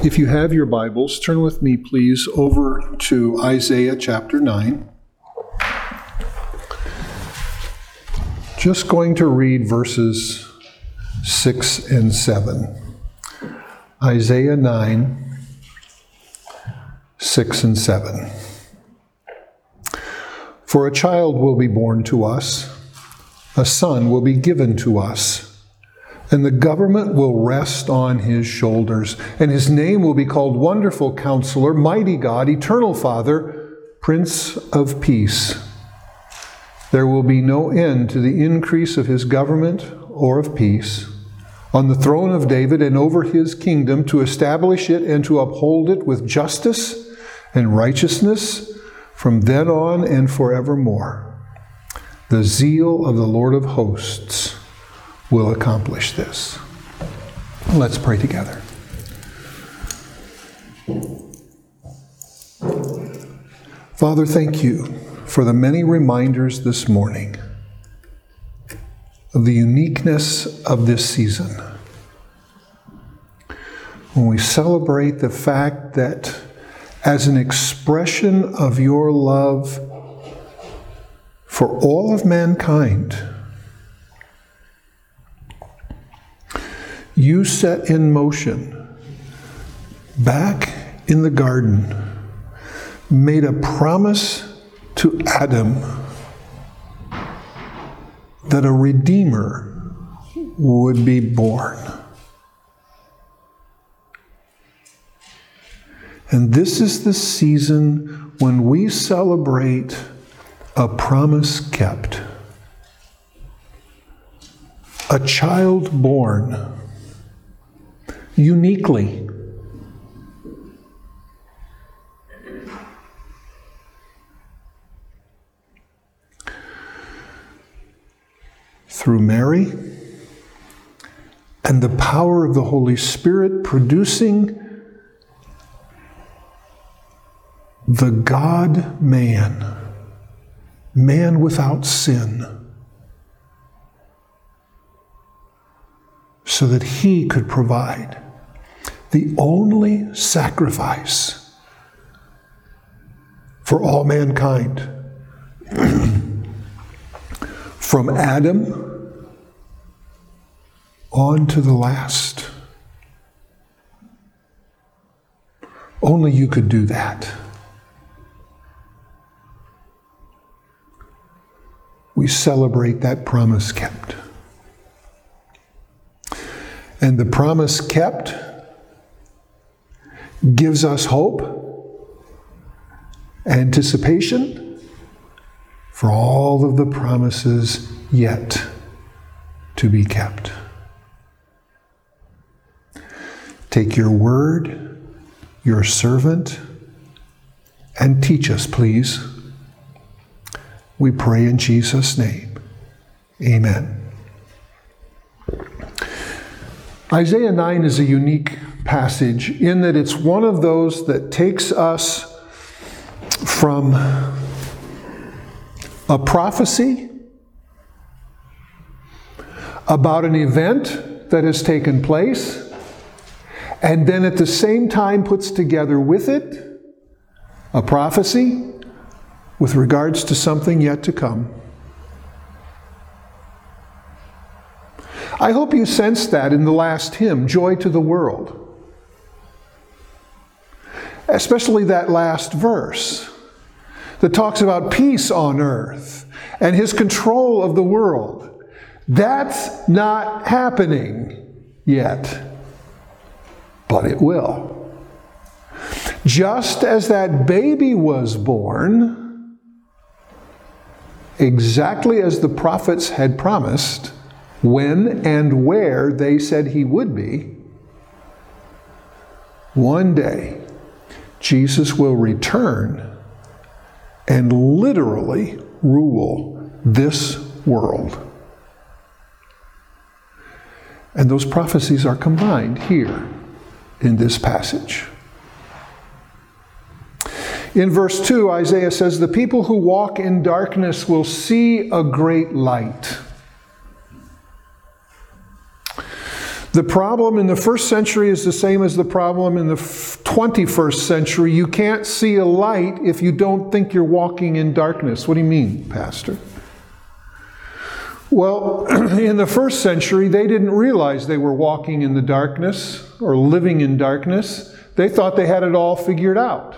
If you have your Bibles, turn with me, please, over to Isaiah chapter 9. Just going to read verses 6 and 7. Isaiah 9, 6 and 7. For a child will be born to us, a son will be given to us, and the government will rest on his shoulders, and his name will be called Wonderful Counselor, Mighty God, Eternal Father, Prince of Peace. There will be no end to the increase of his government or of peace on the throne of David and over his kingdom, to establish it and to uphold it with justice and righteousness from then on and forevermore. The zeal of the Lord of hosts will accomplish this. Let's pray together. Father, thank you for the many reminders this morning of the uniqueness of this season, when we celebrate the fact that as an expression of your love for all of mankind, you set in motion, back in the garden, made a promise to Adam that a Redeemer would be born. And this is the season when we celebrate a promise kept. A child born uniquely. Through Mary and the power of the Holy Spirit, producing the God-man, man without sin, so that he could provide the only sacrifice for all mankind. From Adam on to the last. Only you could do that. We celebrate that promise kept. And the promise kept gives us hope, anticipation for all of the promises yet to be kept. Take your word, your servant, and teach us, please. We pray in Jesus' name. Amen. Isaiah 9 is a unique passage in that it's one of those that takes us from a prophecy about an event that has taken place, and then at the same time puts together with it a prophecy with regards to something yet to come. I hope you sensed that in the last hymn, Joy to the World. Especially that last verse that talks about peace on earth and his control of the world. That's not happening yet, but it will. Just as that baby was born, exactly as the prophets had promised, when and where they said he would be, one day Jesus will return and literally rule this world. And those prophecies are combined here in this passage. In verse 2, Isaiah says, "The people who walk in darkness will see a great light." The problem in the first century is the same as the problem in the 21st century. You can't see a light if you don't think you're walking in darkness. What do you mean, Pastor? Well, in the first century, they didn't realize they were walking in the darkness or living in darkness. They thought they had it all figured out.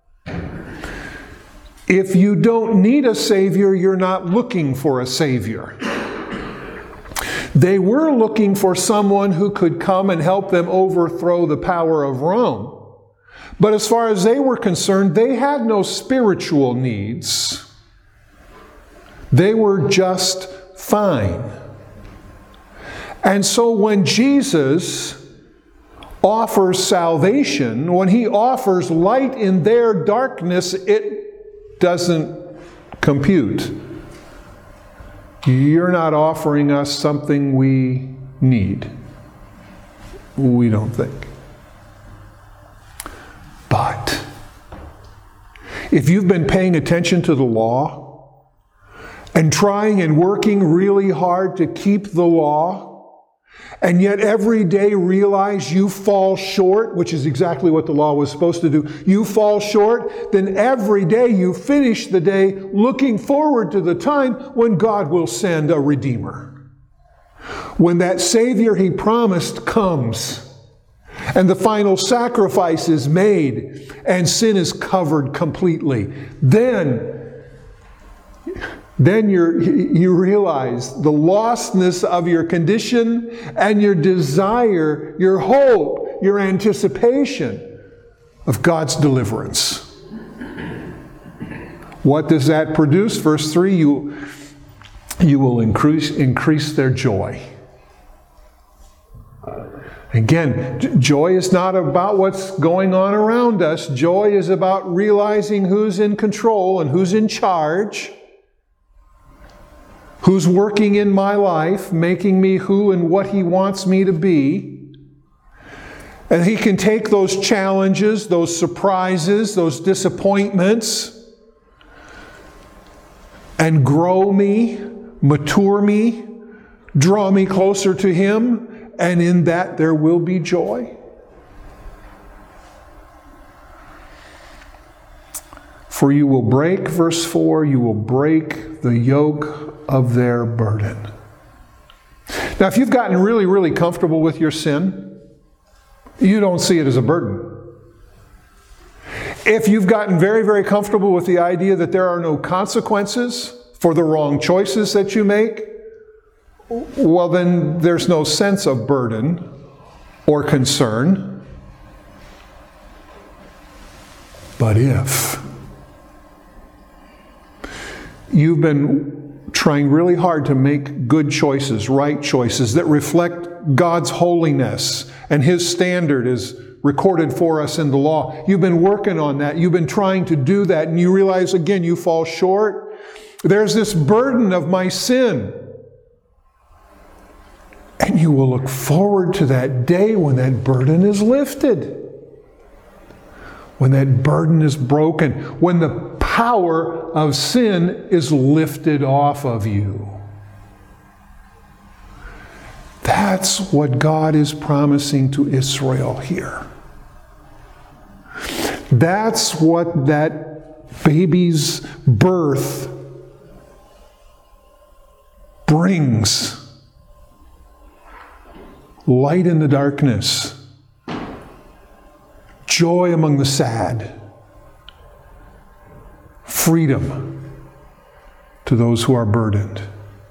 If you don't need a Savior, you're not looking for a Savior. They were looking for someone who could come and help them overthrow the power of Rome. But as far as they were concerned, they had no spiritual needs. They were just fine. And so when Jesus offers salvation, when He offers light in their darkness, it doesn't compute. You're not offering us something we need. We don't think. But if you've been paying attention to the law and trying and working really hard to keep the law, and yet every day realize you fall short, which is exactly what the law was supposed to do, you fall short, then every day you finish the day looking forward to the time when God will send a Redeemer. When that Savior He promised comes, and the final sacrifice is made, and sin is covered completely, then you realize the lostness of your condition and your desire, your hope, your anticipation of God's deliverance. What does that produce? Verse 3, you will increase their joy. Again, joy is not about what's going on around us. Joy is about realizing who's in control and who's in charge, who's working in my life, making me who and what He wants me to be. And He can take those challenges, those surprises, those disappointments, and grow me, mature me, draw me closer to Him, and in that there will be joy. For you will break, verse 4, you will break the yoke of their burden. Now, if you've gotten really, really comfortable with your sin, you don't see it as a burden. If you've gotten very, very comfortable with the idea that there are no consequences for the wrong choices that you make, well, then there's no sense of burden or concern. But if you've been trying really hard to make good choices, right choices that reflect God's holiness and His standard is recorded for us in the law, you've been working on that, you've been trying to do that, and you realize again you fall short. There's this burden of my sin. And you will look forward to that day when that burden is lifted. When that burden is broken. When the power of sin is lifted off of you. That's what God is promising to Israel here. That's what that baby's birth brings. Light in the darkness, joy among the sad, freedom to those who are burdened.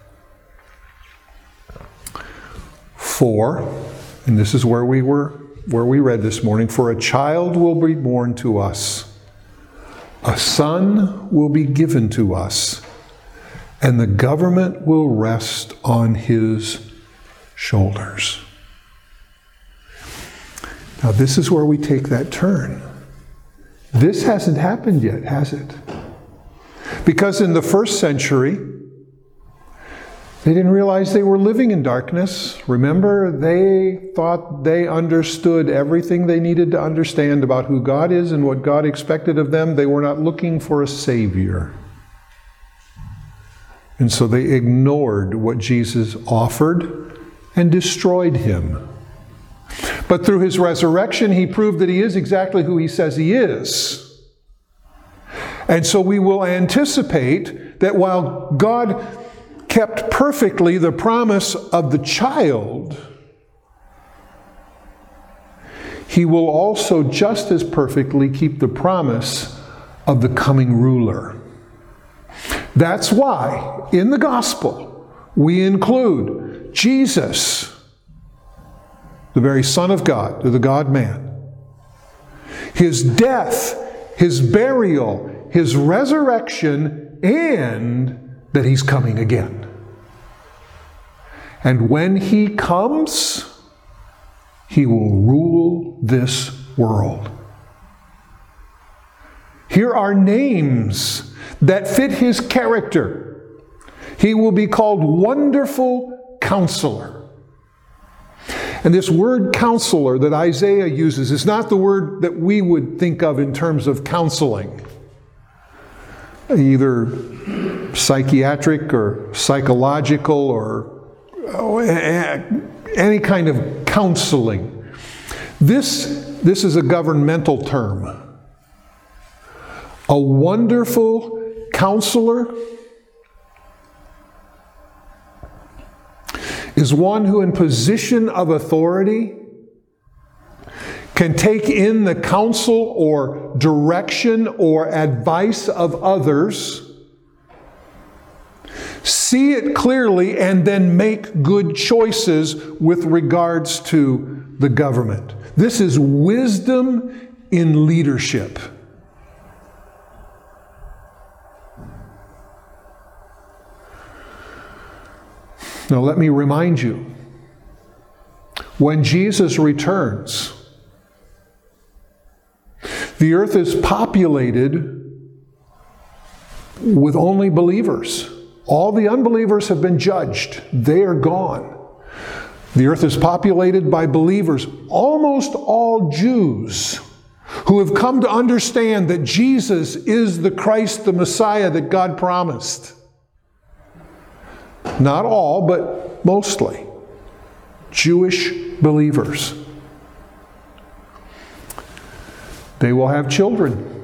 4, and this is where we read this morning, for a child will be born to us, a son will be given to us, and the government will rest on His shoulders. Now, this is where we take that turn. This hasn't happened yet, has it? Because in the first century, they didn't realize they were living in darkness. Remember, they thought they understood everything they needed to understand about who God is and what God expected of them. They were not looking for a Savior. And so they ignored what Jesus offered and destroyed Him But through his resurrection, he proved that he is exactly who he says he is. And so we will anticipate that while God kept perfectly the promise of the child, he will also just as perfectly keep the promise of the coming ruler. That's why in the gospel we include Jesus, the very Son of God, the God-man, his death, his burial, his resurrection, and that he's coming again. And when he comes, he will rule this world. Here are names that fit his character. He will be called Wonderful Counselor. And this word counselor that Isaiah uses is not the word that we would think of in terms of counseling, either psychiatric or psychological or any kind of counseling. This is a governmental term. A wonderful counselor is one who in position of authority can take in the counsel or direction or advice of others, see it clearly, and then make good choices with regards to the government. This is wisdom in leadership. Now let me remind you, when Jesus returns, the earth is populated with only believers. All the unbelievers have been judged. They are gone. The earth is populated by believers, almost all Jews, who have come to understand that Jesus is the Christ, the Messiah that God promised. Not all, but mostly. Jewish believers. They will have children.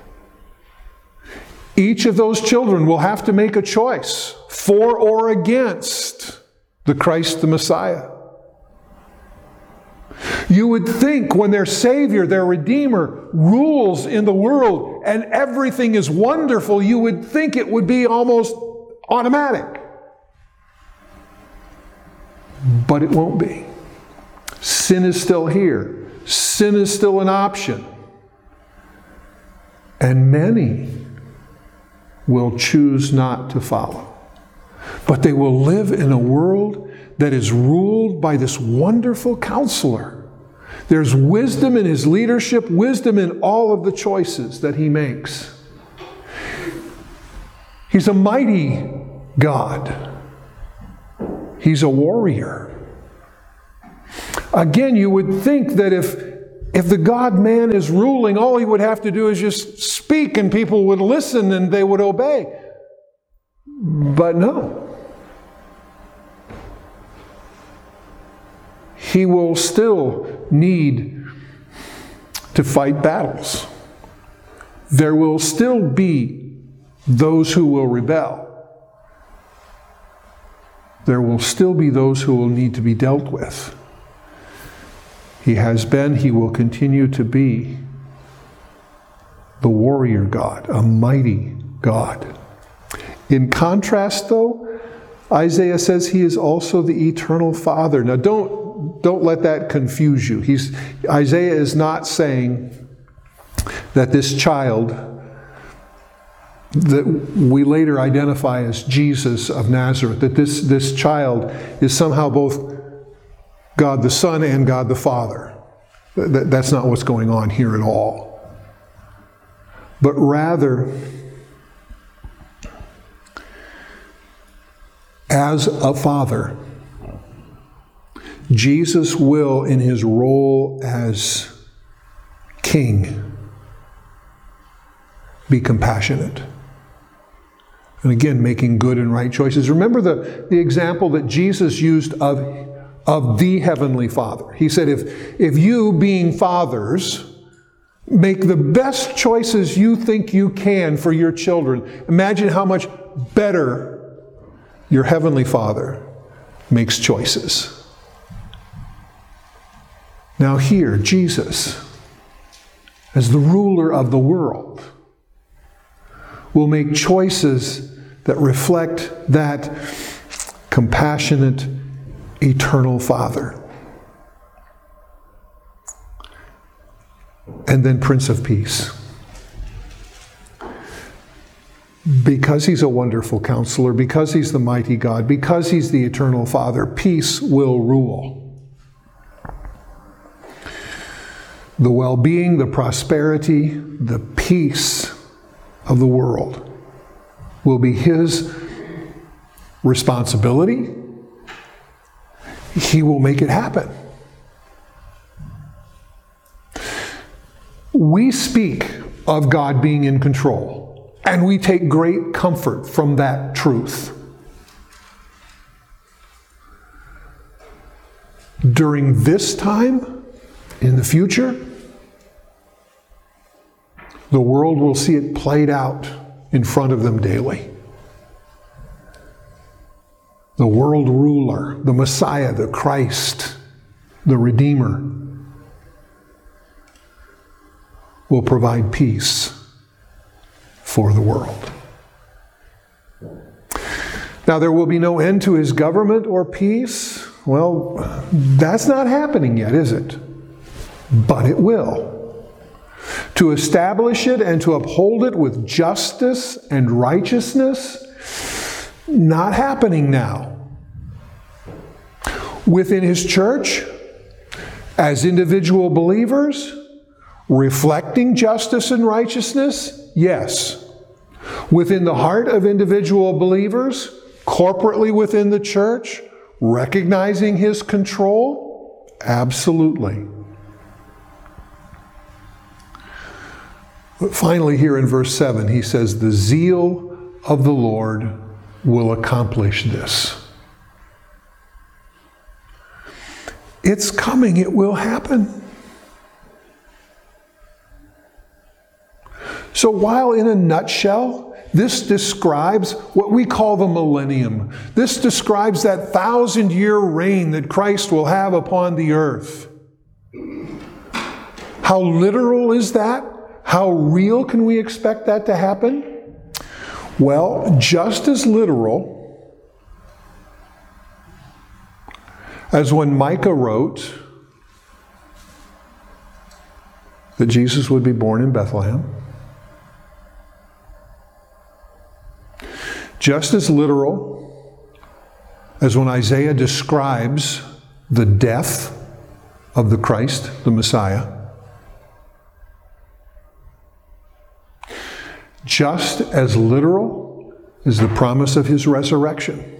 Each of those children will have to make a choice for or against the Christ, the Messiah. You would think when their Savior, their Redeemer, rules in the world and everything is wonderful, you would think it would be almost automatic. But it won't be. Sin is still here. Sin is still an option. And many will choose not to follow. But they will live in a world that is ruled by this wonderful counselor. There's wisdom in his leadership, wisdom in all of the choices that he makes. He's a mighty God. He's a warrior. Again, you would think that if the God-man is ruling, all he would have to do is just speak and people would listen and they would obey. But no. He will still need to fight battles. There will still be those who will rebel. There will still be those who will need to be dealt with. He has been, he will continue to be the warrior God, a mighty God. In contrast, though, Isaiah says he is also the eternal Father. Now, don't let that confuse you. Isaiah is not saying that this child that we later identify as Jesus of Nazareth, that this child is somehow both God the Son and God the Father. That's not what's going on here at all. But rather, as a father, Jesus will, in his role as king, be compassionate. And again, making good and right choices. Remember the example that Jesus used of of the Heavenly Father. He said, if you, being fathers, make the best choices you think you can for your children, imagine how much better your Heavenly Father makes choices. Now here, Jesus, as the ruler of the world, will make choices that reflect that compassionate, eternal Father. And then Prince of Peace. Because he's a wonderful counselor, because he's the mighty God, because he's the eternal Father, peace will rule. The well-being, the prosperity, the peace of the world will be his responsibility. He will make it happen. We speak of God being in control, and we take great comfort from that truth. During this time, in the future, the world will see it played out in front of them daily. The world ruler, the Messiah, the Christ, the Redeemer, will provide peace for the world. Now, there will be no end to his government or peace. Well, that's not happening yet, is it? But it will. To establish it and to uphold it with justice and righteousness, not happening now. Within his church, as individual believers, reflecting justice and righteousness, yes. Within the heart of individual believers, corporately within the church, recognizing his control, absolutely. But finally, here in verse 7, he says, the zeal of the Lord will accomplish this. It's coming, it will happen. So while in a nutshell, this describes what we call the millennium. This describes that 1,000-year reign that Christ will have upon the earth. How literal is that? How real can we expect that to happen? Well, just as literal as when Micah wrote that Jesus would be born in Bethlehem. Just as literal as when Isaiah describes the death of the Christ, the Messiah. Just as literal is the promise of his resurrection.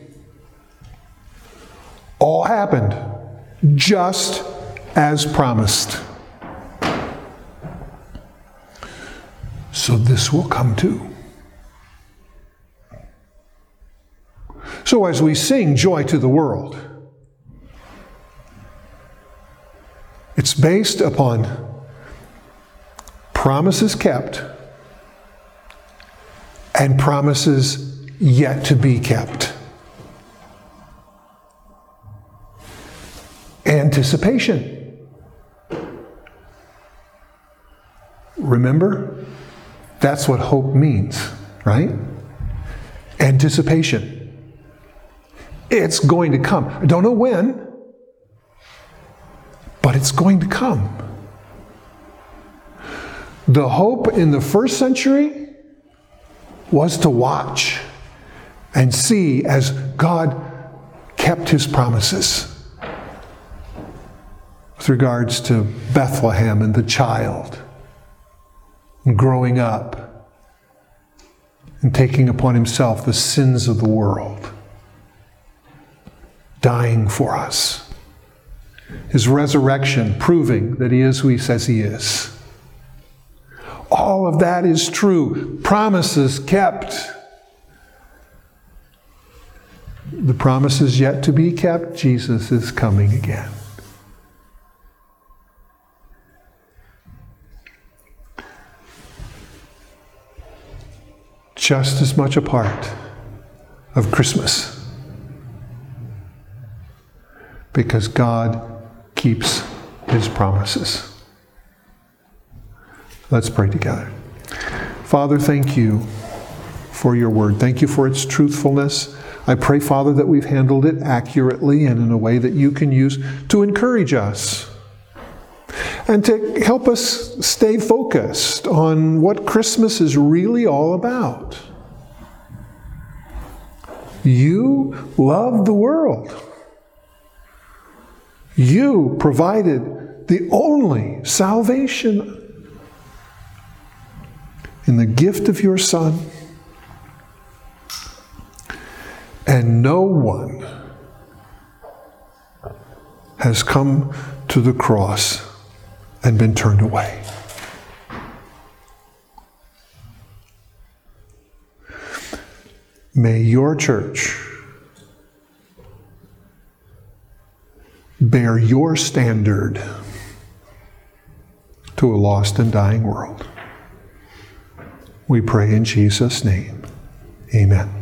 All happened just as promised. So this will come too. So as we sing Joy to the World, it's based upon promises kept and promises yet to be kept. Anticipation. Remember? That's what hope means, right? Anticipation. It's going to come. I don't know when, but it's going to come. The hope in the first century was to watch and see as God kept his promises with regards to Bethlehem and the child, and growing up and taking upon himself the sins of the world, dying for us. His resurrection proving that he is who he says he is. All of that is true. Promises kept. The promise is yet to be kept. Jesus is coming again. Just as much a part of Christmas, because God keeps His promises. Let's pray together. Father, thank you for your word. Thank you for its truthfulness. I pray, Father, that we've handled it accurately and in a way that you can use to encourage us and to help us stay focused on what Christmas is really all about. You love the world. You provided the only salvation in the gift of your Son. And no one has come to the cross and been turned away. May your church bear your standard to a lost and dying world. We pray in Jesus' name. Amen.